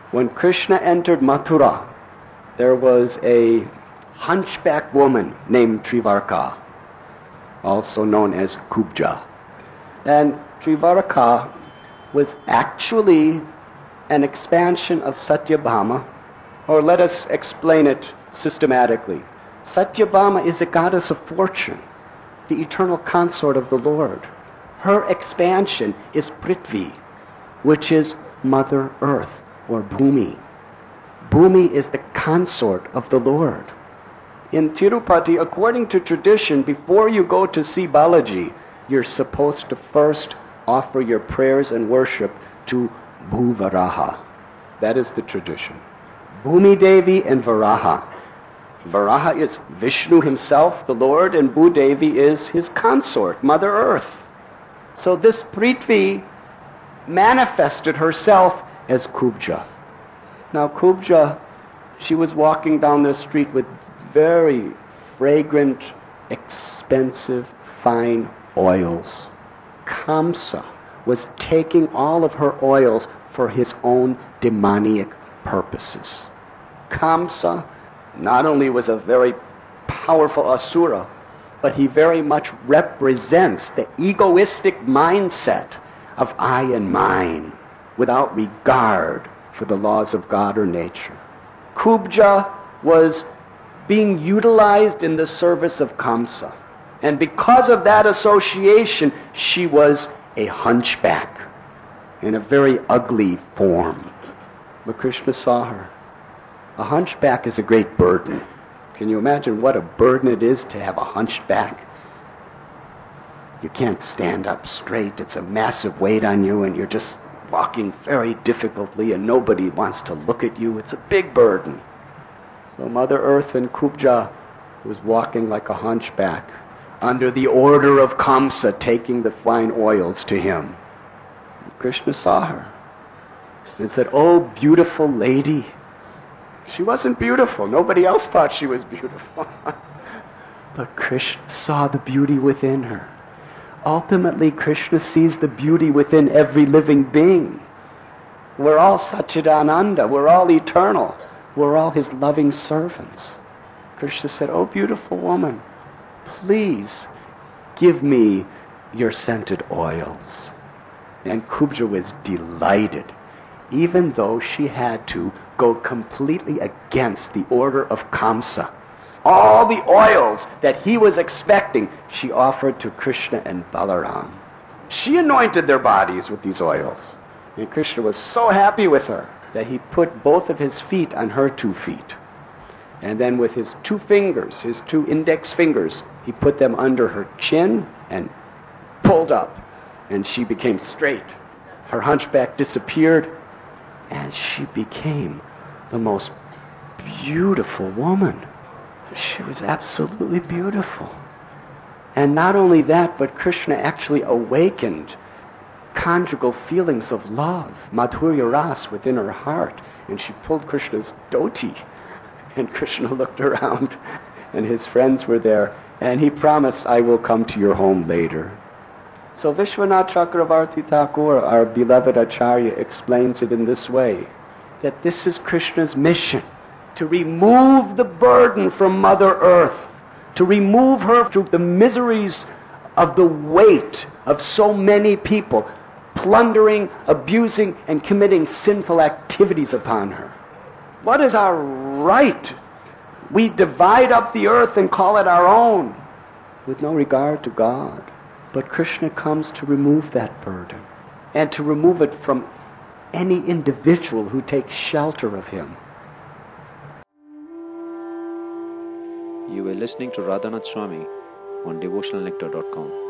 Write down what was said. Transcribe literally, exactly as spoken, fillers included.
When Krishna entered Mathura, there was a hunchback woman named Trivarka, also known as Kubja. And Trivarka was actually an expansion of Satyabhama, or let us explain it systematically. Satyabhama is a goddess of fortune, the eternal consort of the Lord. Her expansion is Prithvi, which is Mother Earth, or Bhumi. Bhumi is the consort of the Lord. In Tirupati, according to tradition, before you go to see Balaji, you're supposed to first offer your prayers and worship to Bhuvaraha. That is the tradition. Bhumi Devi and Varaha. Varaha is Vishnu himself, the Lord, and Bhudevi is his consort, Mother Earth. So this Prithvi manifested herself as Kubja. Now Kubja, she was walking down the street with very fragrant, expensive, fine oils. Kamsa was taking all of her oils for his own demoniac purposes. Kamsa not only was a very powerful asura, but he very much represents the egoistic mindset of I and mine, without regard for the laws of God or nature. Kubja was being utilized in the service of Kamsa. And because of that association, she was a hunchback in a very ugly form. But Krishna saw her. A hunchback is a great burden. Can you imagine what a burden it is to have a hunchback? You can't stand up straight. It's a massive weight on you, and you're just walking very difficultly, and nobody wants to look at you. It's a big burden. So Mother Earth and Kubja was walking like a hunchback under the order of Kamsa, taking the fine oils to him. Krishna saw her and said, "Oh, beautiful lady." She wasn't beautiful. Nobody else thought she was beautiful. But Krishna saw the beauty within her. Ultimately, Krishna sees the beauty within every living being. We're all Satchidananda. We're all eternal. We're all his loving servants. Krishna said, "Oh, beautiful woman, please give me your scented oils." And Kubja was delighted, even though she had to go completely against the order of Kamsa. All the oils that he was expecting, she offered to Krishna and Balaram. She anointed their bodies with these oils. And Krishna was so happy with her that he put both of his feet on her two feet. And then with his two fingers, his two index fingers, he put them under her chin and pulled up. And she became straight. Her hunchback disappeared, and she became the most beautiful woman. She was absolutely beautiful. And not only that, but Krishna actually awakened conjugal feelings of love, Madhurya Ras, within her heart. And she pulled Krishna's dhoti. And Krishna looked around, and his friends were there. And he promised, "I will come to your home later." So Vishwanath Chakravarti Thakur, our beloved Acharya, explains it in this way, that this is Krishna's mission, to remove the burden from Mother Earth, to remove her from the miseries of the weight of so many people plundering, abusing, and committing sinful activities upon her. What is our right? We divide up the earth and call it our own, with no regard to God. But Krishna comes to remove that burden, and to remove it from any individual who takes shelter of him. You were listening to Radhanath Swami on devotional nectar dot com.